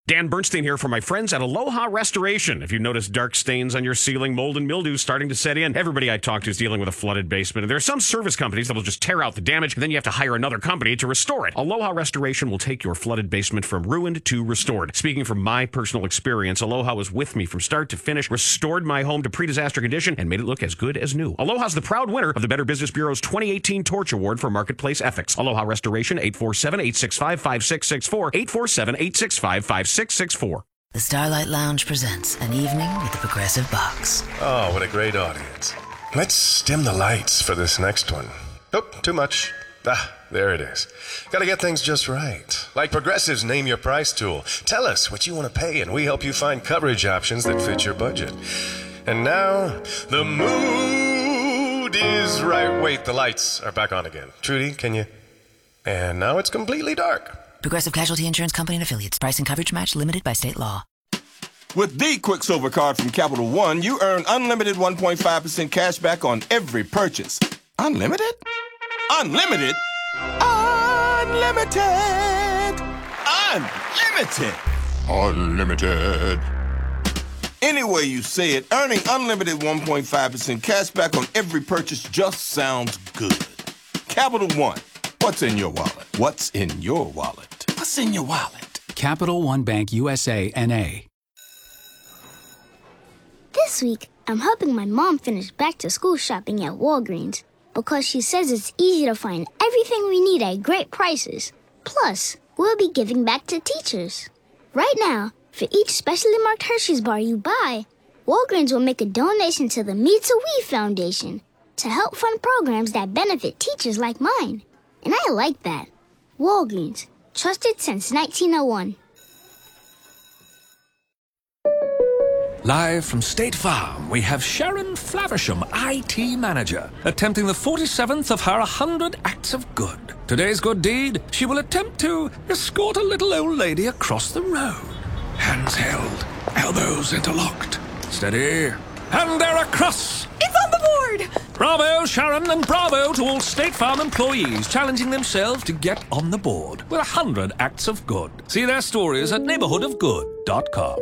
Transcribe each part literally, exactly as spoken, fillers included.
Dan Bernstein here for my friends at Aloha Restoration. If you notice dark stains on your ceiling, mold and mildew starting to set in, everybody I talk to is dealing with a flooded basement. And there are some service companies that will just tear out the damage, and then you have to hire another company to restore it. Aloha Restoration will take your flooded basement from ruined to restored. Speaking from my personal experience, Aloha was with me from start to finish, restored my home to pre-disaster condition, and made it look as good as new. Aloha's the proud winner of the Better Business Bureau's twenty eighteen Torch Award for Marketplace Ethics. Aloha Restoration, eight four seven, eight six five, five six six four, eight four seven, eight six five, five six six four. The Starlight Lounge presents An Evening with the Progressive Box. Oh, what a great audience. Let's dim the lights for this next one. Nope, too much. Ah, there it is. Gotta get things just right. Like Progressive's Name Your Price tool. Tell us what you want to pay and we help you find coverage options that fit your budget. And now, the mood is right. Wait, the lights are back on again. Trudy, can you? And now it's completely dark. Progressive Casualty Insurance Company and Affiliates. Price and coverage match limited by state law. With the Quicksilver Card from Capital One, you earn unlimited one point five percent cash back on every purchase. Unlimited? Unlimited? Unlimited! Unlimited! Unlimited! Any way you say it, earning unlimited one point five percent cash back on every purchase just sounds good. Capital One. What's in your wallet? What's in your wallet? What's in your wallet? Capital One Bank U S A, N A This week, I'm helping my mom finish back-to-school shopping at Walgreens because she says it's easy to find everything we need at great prices. Plus, we'll be giving back to teachers. Right now, for each specially marked Hershey's bar you buy, Walgreens will make a donation to the Me to We Foundation to help fund programs that benefit teachers like mine. And I like that. Walgreens, trusted since nineteen oh one. Live from State Farm, we have Sharon Flaversham, I T Manager, attempting the forty-seventh of her one hundred acts of good. Today's good deed, she will attempt to escort a little old lady across the road. Hands held, elbows interlocked. Steady. And they're across! It's on the board! Bravo, Sharon, and bravo to all State Farm employees challenging themselves to get on the board with one hundred acts of good. See their stories at neighborhood of good dot com.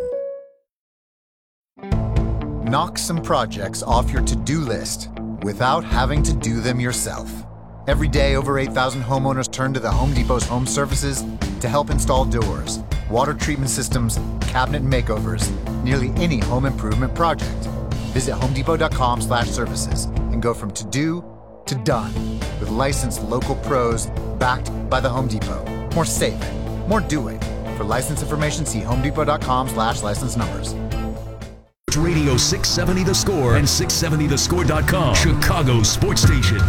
Knock some projects off your to-do list without having to do them yourself. Every day, over eight thousand homeowners turn to the Home Depot's home services to help install doors, water treatment systems, cabinet makeovers, nearly any home improvement project. Visit homedepot.com slash services and go from to-do to done with licensed local pros backed by the Home Depot. More safe, more doing. For license information, see homedepot.com slash license numbers. Radio six seventy The Score and six seventy the score dot com, Chicago Sports Station.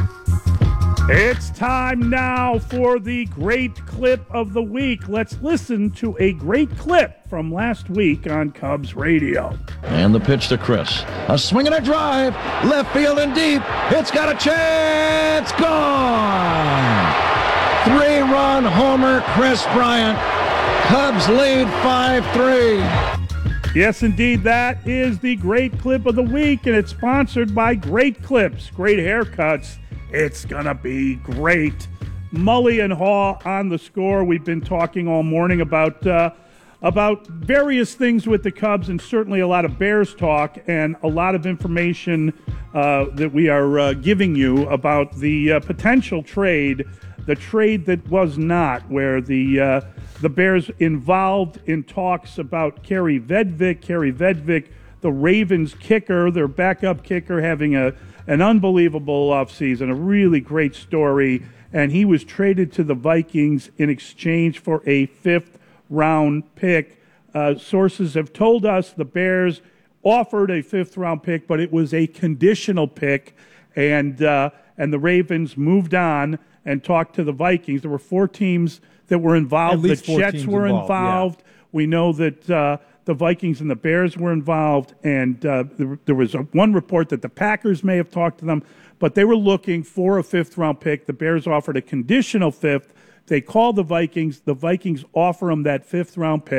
It's time now for the great clip of the week. Let's listen to a great clip from last week on Cubs Radio. And the pitch to Chris. A swing and a drive. Left field and deep. It's got a chance. Gone. Three-run homer, Chris Bryant. Cubs lead five three. Yes, indeed, that is the great clip of the week, and it's sponsored by Great Clips, great haircuts. It's going to be great. Mully and Haw on The Score. We've been talking all morning about uh, about various things with the Cubs and certainly a lot of Bears talk and a lot of information uh, that we are uh, giving you about the uh, potential trade, the trade that was not, where the uh, the Bears involved in talks about Kerry Vedvik. Kerry Vedvik, the Ravens kicker, their backup kicker, having a an unbelievable offseason, a really great story, and he was traded to the Vikings in exchange for a fifth-round pick. Uh, sources have told us the Bears offered a fifth-round pick, but it was a conditional pick, and uh, and the Ravens moved on and talked to the Vikings. There were four teams that were involved. The Jets were involved. involved. Yeah. We know that uh, the Vikings and the Bears were involved, and uh, there, there was a, one report that the Packers may have talked to them, but they were looking for a fifth-round pick. The Bears offered a conditional fifth. They called the Vikings. The Vikings offer them that fifth-round pick.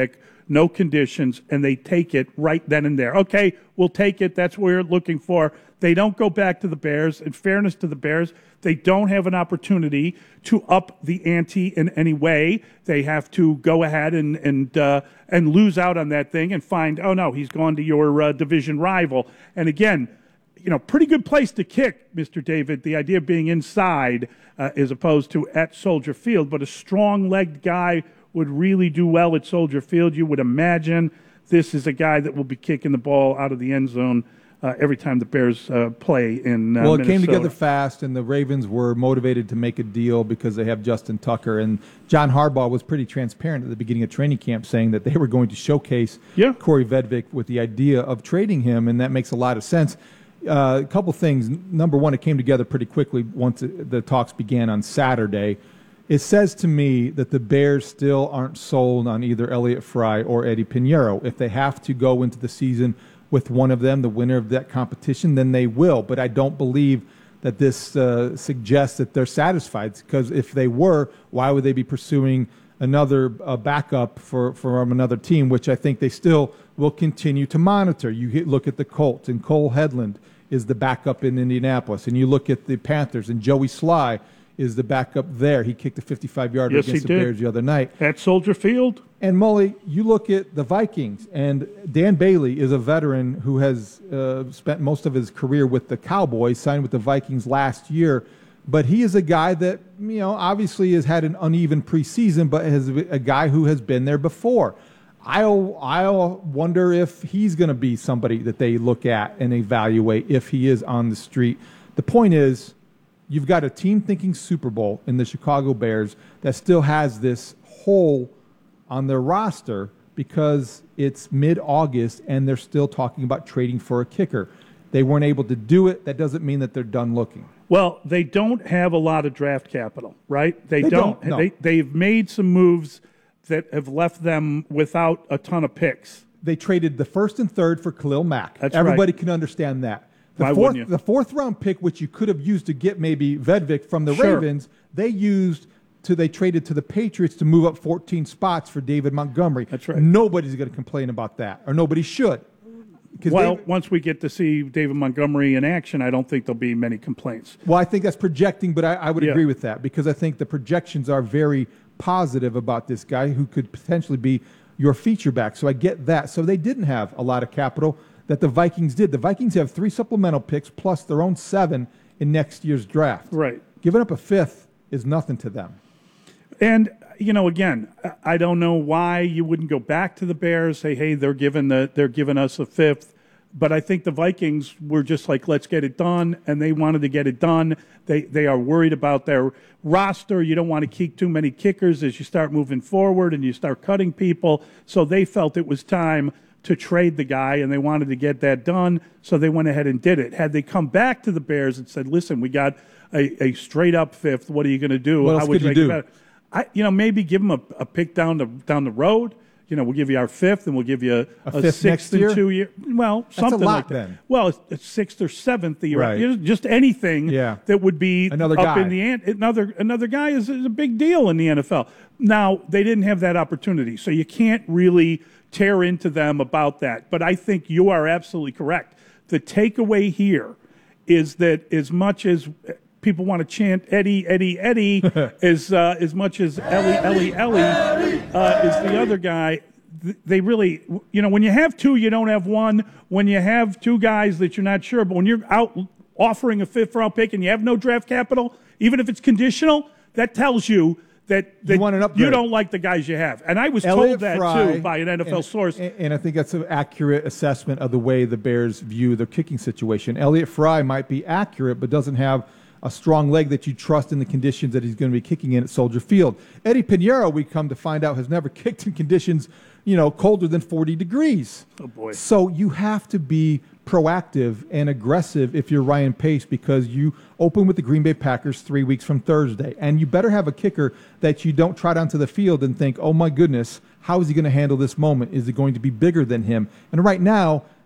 no conditions, and they take it right then and there. Okay, we'll take it. That's what we're looking for. They don't go back to the Bears. In fairness to the Bears, they don't have an opportunity to up the ante in any way. They have to go ahead and and uh, and lose out on that thing and find, oh, no, he's gone to your uh, division rival. And again, you know, pretty good place to kick, Mister David, the idea of being inside uh, as opposed to at Soldier Field. But a strong-legged guy would really do well at Soldier Field. You would imagine this is a guy that will be kicking the ball out of the end zone Uh, every time the Bears uh, play in uh, well, it Minnesota. came together fast, and the Ravens were motivated to make a deal because they have Justin Tucker. And John Harbaugh was pretty transparent at the beginning of training camp, saying that they were going to showcase yeah. Corey Vedvik with the idea of trading him, and that makes a lot of sense. Uh, a couple things. Number one, it came together pretty quickly once it, the talks began on Saturday. It says to me that the Bears still aren't sold on either Elliott Fry or Eddie Pinheiro. If they have to go into the season with one of them, the winner of that competition, then they will. But I don't believe that this uh, suggests that they're satisfied, because if they were, why would they be pursuing another uh, backup for, from another team, which I think they still will continue to monitor. You hit, look at the Colts, and Cole Headland is the backup in Indianapolis, and you look at the Panthers, and Joey Sly is the backup there. He kicked a fifty-five-yarder yes, against he the did. Bears the other night. At Soldier Field. And, Mully, you look at the Vikings, and Dan Bailey is a veteran who has uh, spent most of his career with the Cowboys, signed with the Vikings last year. But he is a guy that, you know, obviously has had an uneven preseason, but is a guy who has been there before. I'll, I'll wonder if he's going to be somebody that they look at and evaluate if he is on the street. The point is, you've got a team thinking Super Bowl in the Chicago Bears that still has this hole on their roster because it's mid-August and they're still talking about trading for a kicker. They weren't able to do it. That doesn't mean that they're done looking. Well, they don't have a lot of draft capital, right? They, They don't. don't, no. They, they've made some moves that have left them without a ton of picks. They traded the first and third for Khalil Mack. That's Everybody right. can understand that. The Why fourth, wouldn't you? The fourth round pick, which you could have used to get maybe Vedvik from the Sure. Ravens, they used to they traded to the Patriots to move up fourteen spots for David Montgomery. That's right. Nobody's going to complain about that, or nobody should. 'Cause Well, David- once we get to see David Montgomery in action, I don't think there'll be many complaints. Well, I think that's projecting, but I, I would Yeah. agree with that because I think the projections are very positive about this guy who could potentially be your feature back. So I get that. So they didn't have a lot of capital that the Vikings did. The Vikings have three supplemental picks plus their own seven in next year's draft. Right. Giving up a fifth is nothing to them. And, you know, again, I- I don't know why you wouldn't go back to the Bears, say, hey, they're giving the they're giving us a fifth. But I think the Vikings were just like, let's get it done, and they wanted to get it done. They they are worried about their roster. You don't want to keep too many kickers as you start moving forward and you start cutting people. So they felt it was time to trade the guy, and they wanted to get that done, so they went ahead and did it. Had they come back to the Bears and said, listen, we got a, a straight-up fifth, what are you going to do? What How else would could you make it do? better? I, you know, maybe give them a, a pick down the down the road. You know, we'll give you our fifth, and we'll give you a, A a fifth sixth next and year? two year. Well, That's a something lot like that. then. Well, it's, it's sixth or seventh that you're Right. you know, just anything Yeah. that would be Another up guy. in the ant. Another another guy is, is a big deal in the N F L. Now they didn't have that opportunity, so you can't really tear into them about that. But I think you are absolutely correct. The takeaway here is that as much as people want to chant Eddie, Eddie, Eddie, as uh, as much as Ellie, Ellie, Ellie uh, is the other guy. th- They really, you know, when you have two, you don't have one. When you have two guys that you're not sure, but when you're out offering a fifth round pick and you have no draft capital, even if it's conditional, that tells you that, that You want an upgrade. you don't like the guys you have. And I was Elliott told that Fry, too by an N F L and, source. And, and I think that's an accurate assessment of the way the Bears view their kicking situation. Elliott Fry might be accurate, but doesn't have a strong leg that you trust in the conditions that he's going to be kicking in at Soldier Field. Eddie Pinheiro, we come to find out, has never kicked in conditions, you know, colder than forty degrees. Oh, boy. So you have to be proactive and aggressive if you're Ryan Pace, because you open with the Green Bay Packers three weeks from Thursday. And you better have a kicker that you don't trot onto the field and think, oh, my goodness, how is he going to handle this moment? Is it going to be bigger than him? And right now,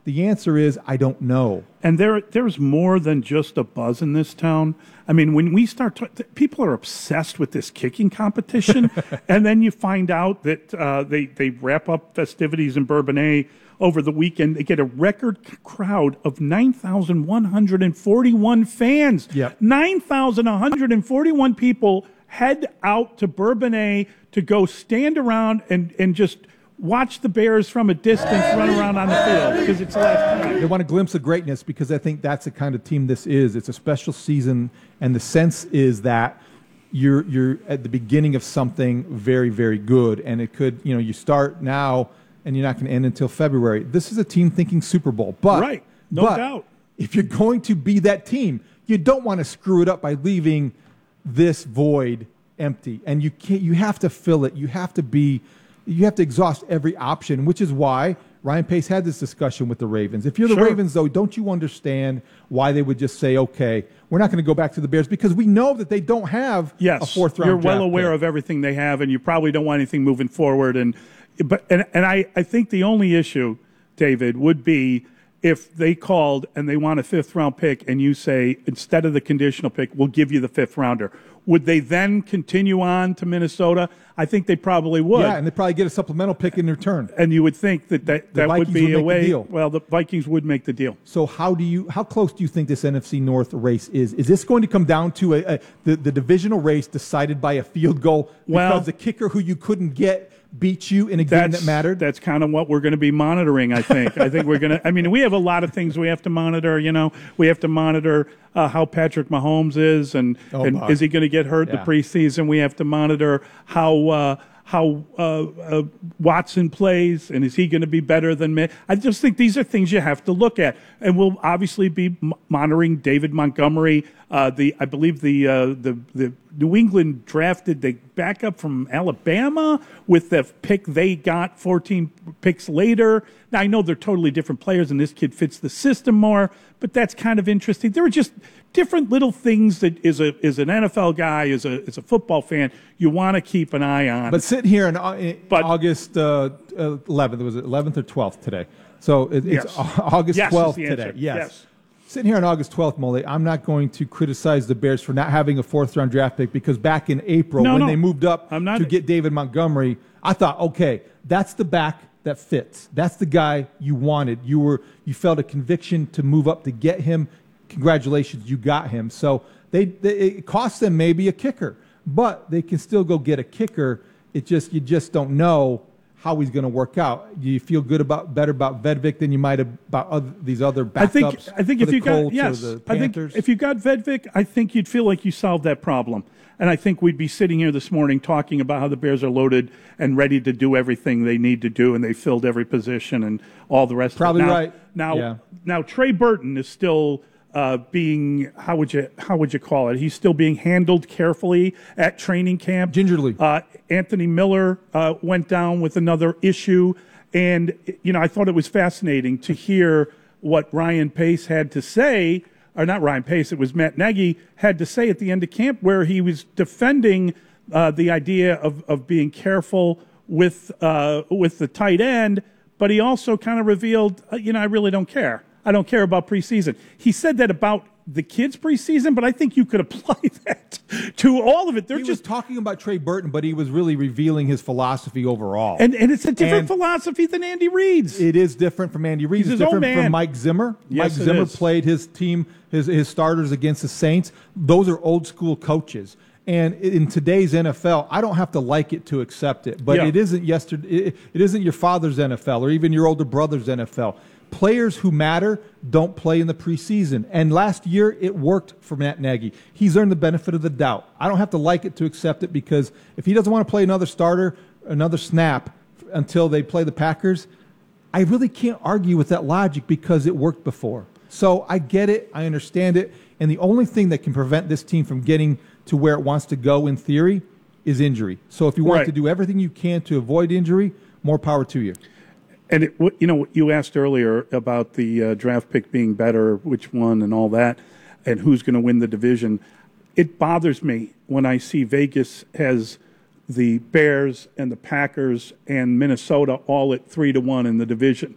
The answer is, I don't know. And there, there's more than just a buzz in this town. I mean, when we start, to, people are obsessed with this kicking competition, and then you find out that uh, they they wrap up festivities in Bourbonnais over the weekend. They get a record crowd of nine thousand one hundred forty-one fans. Yep. nine thousand one hundred forty-one people head out to Bourbonnais to go stand around and, and just watch the Bears from a distance run around on the field because it's the last time. They want a glimpse of greatness because I think that's the kind of team this is. It's a special season, and the sense is that you're you're at the beginning of something very, very good, and it could, you know, you start now and you're not going to end until February. This is a team thinking Super Bowl. But, right, no but doubt. If you're going to be that team, you don't want to screw it up by leaving this void empty, and you can't. You have to fill it. You have to be. You have to exhaust every option, which is why Ryan Pace had this discussion with the Ravens. If you're the Sure. Ravens, though, don't you understand why they would just say, okay, we're not going to go back to the Bears because we know that they don't have yes, a fourth-round you're well draft aware pick. of everything they have, and you probably don't want anything moving forward. And but and, and I, I think the only issue, David, would be if they called and they want a fifth-round pick and you say, instead of the conditional pick, we'll give you the fifth-rounder. Would they then continue on to Minnesota? I think they probably would. Yeah, and they probably get a supplemental pick in return. And you would think that that, The that would Vikings be would a make the way. deal. Well, the Vikings would make the deal. So how do you? How close do you think this N F C North race is? Is this going to come down to a, a the, the divisional race decided by a field goal because Well- the kicker who you couldn't get beat you in a game that mattered? That's kind of what we're going to be monitoring, I think. I think we're going to – I mean, we have a lot of things we have to monitor, you know. We have to monitor uh, how Patrick Mahomes is and, Oh, and my. is he going to get hurt Yeah. the preseason. We have to monitor how uh, how uh, uh, Watson plays and is he going to be better than me. I just think these are things you have to look at. And we'll obviously be m- monitoring David Montgomery. Uh, the I believe the uh, the the New England drafted the backup from Alabama with the pick they got fourteen picks later. Now I know they're totally different players, and this kid fits the system more. But that's kind of interesting. There are just different little things that is a is an N F L guy, is a is a football fan, you want to keep an eye on. But sitting here in, Au- in But- August uh, eleventh, was it eleventh or twelfth today? So it, it's Yes. Au- August Yes is twelfth the today. answer. Yes. Yes. Sitting here on August twelfth, Molly, I'm not going to criticize the Bears for not having a fourth-round draft pick because back in April No, when no. they moved up I'm not- to get David Montgomery, I thought, okay, that's the back that fits. That's the guy you wanted. You were you felt a conviction to move up to get him. Congratulations, you got him. So they, they it costs them maybe a kicker, but they can still go get a kicker. It just you just don't know how he's going to work out. Do you feel good about better about Vedvik than you might have about other, these other backups? I think I think for if the you got Colts or yes, the I think Panthers? if you got Vedvik, I think you'd feel like you solved that problem. And I think we'd be sitting here this morning talking about how the Bears are loaded and ready to do everything they need to do, and they filled every position and all the rest. Probably of it. Now, right. Now, Yeah. now Trey Burton is still uh, being how would you how would you call it? He's still being handled carefully at training camp. Gingerly. Uh, Anthony Miller uh, went down with another issue, and you know I thought it was fascinating to hear what Ryan Pace had to say. Or not Ryan Pace, it was Matt Nagy, had to say at the end of camp where he was defending uh, the idea of, of being careful with uh, with the tight end, but he also kind of revealed, uh, you know, I really don't care. I don't care about preseason. He said that about the kids' preseason, but I think you could apply that to all of it. They're he just was talking about Trey Burton, but he was really revealing his philosophy overall. and, and it's a different And philosophy than Andy Reid's. It is different from Andy Reid. He's It's his own different man. from Mike Zimmer. Yes, Mike it Zimmer is. played his team, his his starters against the Saints. Those are old school coaches. And in today's N F L, I don't have to like it to accept it. But Yeah. it isn't yesterday. It, it isn't your father's N F L or even your older brother's N F L. Players who matter don't play in the preseason. And last year, it worked for Matt Nagy. He's earned the benefit of the doubt. I don't have to like it to accept it because if he doesn't want to play another starter, another snap until they play the Packers, I really can't argue with that logic because it worked before. So I get it. I understand it. And the only thing that can prevent this team from getting to where it wants to go in theory is injury. So if you want Right. to do everything you can to avoid injury, more power to you. And it, what- you know, you asked earlier about the uh, draft pick being better, which one, and all that, and who's going to win the division. It bothers me when I see Vegas has the Bears and the Packers and Minnesota all at three to one in the division.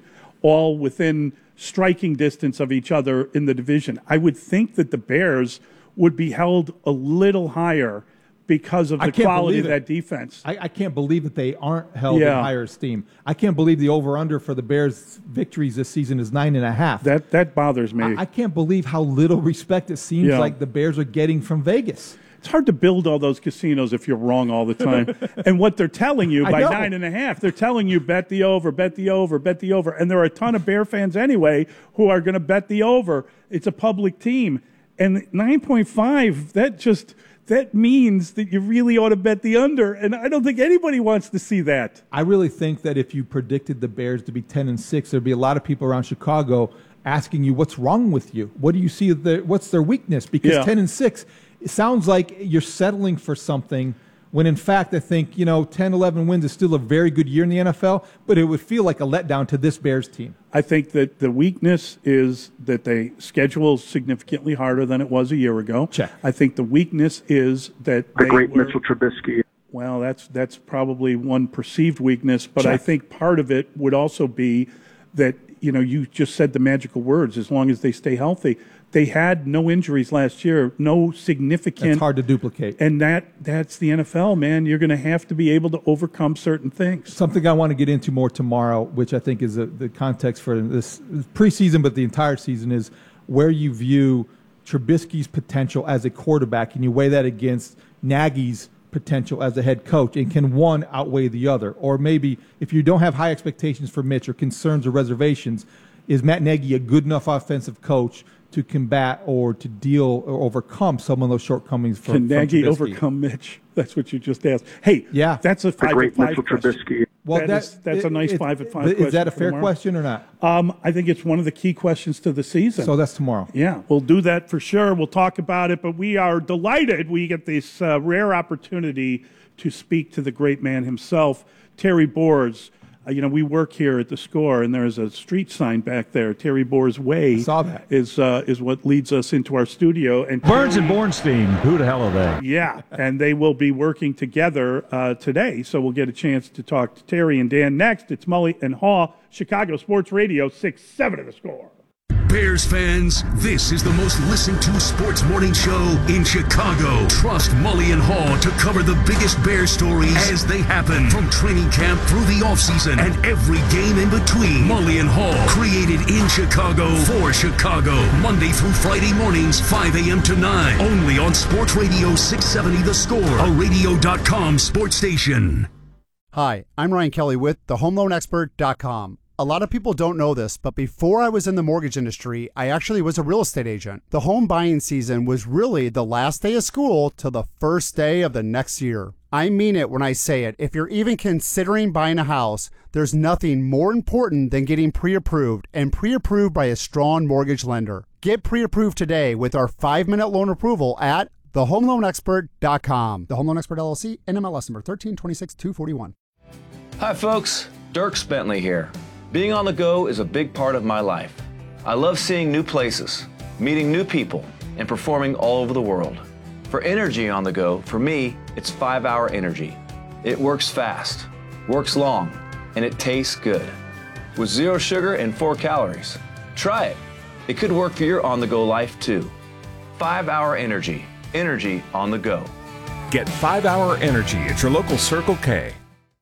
all within striking distance of each other in the division. I would think that the Bears would be held a little higher because of the quality of that defense. I, I can't believe that they aren't held Yeah. in higher esteem. I can't believe the over-under for the Bears' victories this season is nine and a half. That that bothers me. I, I can't believe how little respect it seems Yeah. like the Bears are getting from Vegas. It's hard to build all those casinos if you're wrong all the time. And what they're telling you I by know. nine and a half, they're telling you bet the over, bet the over, bet the over. And there are a ton of Bear fans anyway who are going to bet the over. It's a public team. And nine point five, that just that means that you really ought to bet the under. And I don't think anybody wants to see that. I really think that if you predicted the Bears to be ten and six, there'd be a lot of people around Chicago asking you, what's wrong with you? What do you see? The, what's their weakness? Because Yeah. ten and six, it sounds like you're settling for something when in fact I think, you know, ten, eleven wins is still a very good year in the N F L, but it would feel like a letdown to this Bears team. I think that the weakness is that they schedule significantly harder than it was a year ago. Check. I think the weakness is that The they great were, Mitchell Trubisky. Well, that's that's probably one perceived weakness, but I Check. think part of it would also be that, you know, you just said the magical words, as long as they stay healthy. They had no injuries last year, no significant. It's hard to duplicate. And that that's the N F L, man. You're going to have to be able to overcome certain things. Something I want to get into more tomorrow, which I think is a, the context for this preseason, but the entire season, is where you view Trubisky's potential as a quarterback, and you weigh that against Nagy's potential as a head coach, and can one outweigh the other? Or maybe if you don't have high expectations for Mitch or concerns or reservations, is Matt Nagy a good enough offensive coach to combat or to deal or overcome some of those shortcomings from, Can from Nagy Trubisky? overcome Mitch? That's what you just asked. Hey, yeah, that's a five great at five Mitchell question. Trubisky. Well, That that- is- that's a it- nice it- five at five Is question that a for fair tomorrow. question or not? Um, I think it's one of the key questions to the season. So that's tomorrow. Yeah, we'll do that for sure. We'll talk about it, but we are delighted we get this uh, rare opportunity to speak to the great man himself, Terry Boers. Uh, you know, we work here at the Score, and there's a street sign back there. Terry Boers Way saw that. is uh, is what leads us into our studio. And Burns and Bornstein, who the hell are they? yeah, and they will be working together uh, today, so we'll get a chance to talk to Terry and Dan next. It's Mully and Haw, Chicago Sports Radio, six seven of the Score. Bears fans, this is the most listened to sports morning show in Chicago. Trust Mully and Haw to cover the biggest Bears stories as they happen from training camp through the offseason and every game in between. Mully and Haw, created in Chicago for Chicago. Monday through Friday mornings, five a.m. to nine. Only on Sports Radio six seventy The Score, a radio dot com sports station. Hi, I'm Ryan Kelly with the home loan expert dot com. A lot of people don't know this, but before I was in the mortgage industry, I actually was a real estate agent. The home buying season was really the last day of school till the first day of the next year. I mean it when I say it. If you're even considering buying a house, there's nothing more important than getting pre-approved, and pre-approved by a strong mortgage lender. Get pre-approved today with our five-minute loan approval at the home loan expert dot com. The Home Loan Expert L L C, N M L S number thirteen twenty-six two forty-one. Hi folks, Dirk Bentley here. Being on the go is a big part of my life. I love seeing new places, meeting new people, and performing all over the world. For energy on the go, for me, it's five hour Energy. It works fast, works long, and it tastes good. With zero sugar and four calories. Try it. It could work for your on-the-go life too. five hour Energy. Energy on the go. Get five hour Energy at your local Circle K.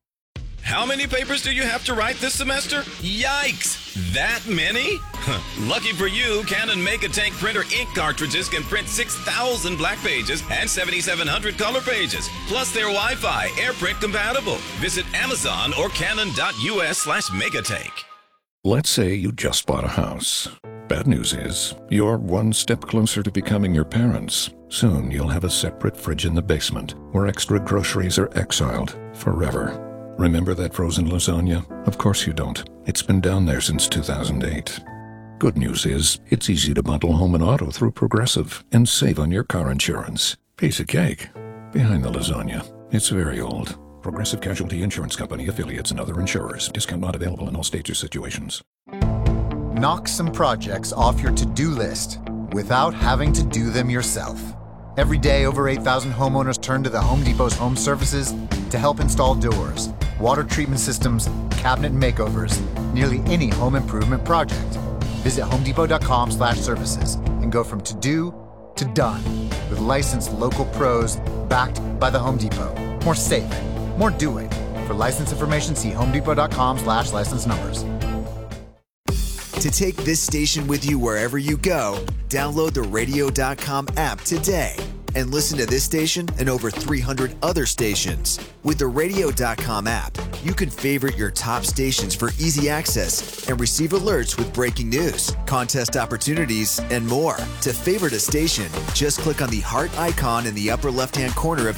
How many papers do you have to write this semester? Yikes! That many? Lucky for you, Canon Mega Tank Printer ink cartridges can print six thousand black pages and seventy-seven hundred color pages. Plus they're Wi-Fi, AirPrint compatible. Visit Amazon or canon.us slash megatank. Let's say you just bought a house. Bad news is, you're one step closer to becoming your parents. Soon you'll have a separate fridge in the basement, where extra groceries are exiled forever. Remember that frozen lasagna? Of course you don't. It's been down there since two thousand eight. Good news is, it's easy to bundle home and auto through Progressive and save on your car insurance. Piece of cake. Behind the lasagna, it's very old. Progressive Casualty Insurance Company, affiliates, and other insurers. Discount not available in all states or situations. Knock some projects off your to-do list without having to do them yourself. Every day, over eight thousand homeowners turn to the Home Depot's home services to help install doors, water treatment systems, cabinet makeovers, nearly any home improvement project. Visit homedepot.com slash services and go from to-do to done with licensed local pros backed by the Home Depot. More saving, more doing. For license information, see homedepot.com slash license numbers. To take this station with you wherever you go, download the radio dot com app today and listen to this station and over three hundred other stations. With the radio dot com app, you can favorite your top stations for easy access and receive alerts with breaking news, contest opportunities, and more. To favorite a station, just click on the heart icon in the upper left-hand corner of